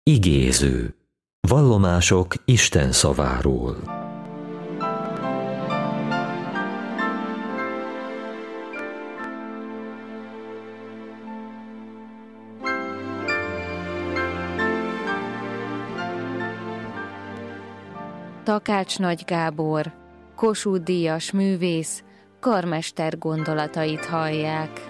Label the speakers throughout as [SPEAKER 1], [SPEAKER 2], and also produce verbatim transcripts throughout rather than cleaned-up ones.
[SPEAKER 1] Igéző. Vallomások Isten szaváról.
[SPEAKER 2] Takács Nagy Gábor, Kossuth-díjas művész, karmester gondolatait hallják.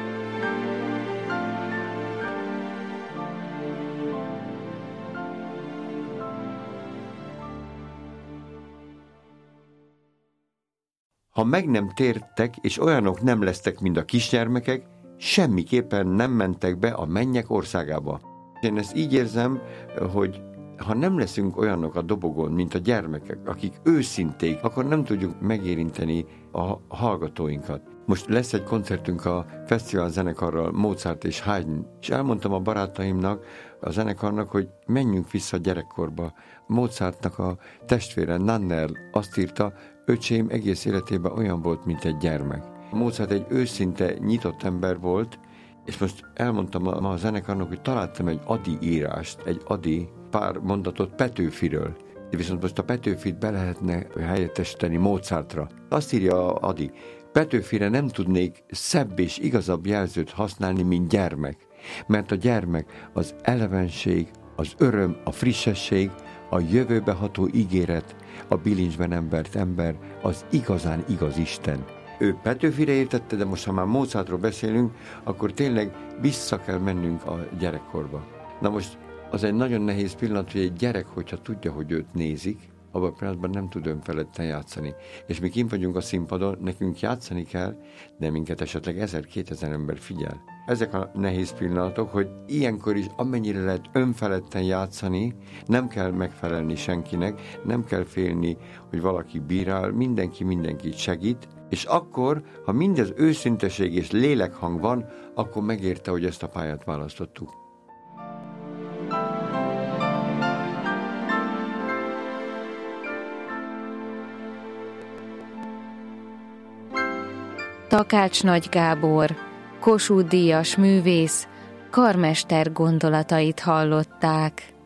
[SPEAKER 3] Ha meg nem tértek, és olyanok nem lesztek, mint a kisgyermekek, semmiképpen nem mentek be a mennyek országába. Én ezt így érzem, hogy ha nem leszünk olyanok a dobogón, mint a gyermekek, akik őszinték, akkor nem tudjuk megérinteni a hallgatóinkat. Most lesz egy koncertünk a fesztivál zenekarral, Mozart és Haydn, és elmondtam a barátaimnak, a zenekarnak, hogy menjünk vissza a gyerekkorba. Mozartnak a testvére, Nannerl azt írta, öcsém egész életében olyan volt, mint egy gyermek. Mozart egy őszinte, nyitott ember volt, és most elmondtam a, a zenekarnak, hogy találtam egy adi írást, egy adi pár mondatot Petőfiről. De viszont most a Petőfit be lehetne helyettesíteni Mozartra. Azt írja Adi, Petőfire nem tudnék szebb és igazabb jelzőt használni, mint gyermek. Mert a gyermek az elevenség, az öröm, a frissesség, a jövőbe ható ígéret, a bilincsben embert ember, az igazán igaz Isten. Ő Petőfire értette, de most ha már Mozartról beszélünk, akkor tényleg vissza kell mennünk a gyerekkorba. Na most az egy nagyon nehéz pillanat, hogy egy gyerek, hogyha tudja, hogy őt nézik, abban a pillanatban nem tud önfeledten játszani. És mi kint vagyunk a színpadon, nekünk játszani kell, de minket esetleg ezer-kétezer ember figyel. Ezek a nehéz pillanatok, hogy ilyenkor is amennyire lehet önfeledten játszani, nem kell megfelelni senkinek, nem kell félni, hogy valaki bírál, mindenki mindenkit segít, és akkor, ha mindez őszinteség és lélekhang van, akkor megérte, hogy ezt a pályát választottuk.
[SPEAKER 2] Takács Nagy Gábor, Kossuth-díjas művész, karmester gondolatait hallották.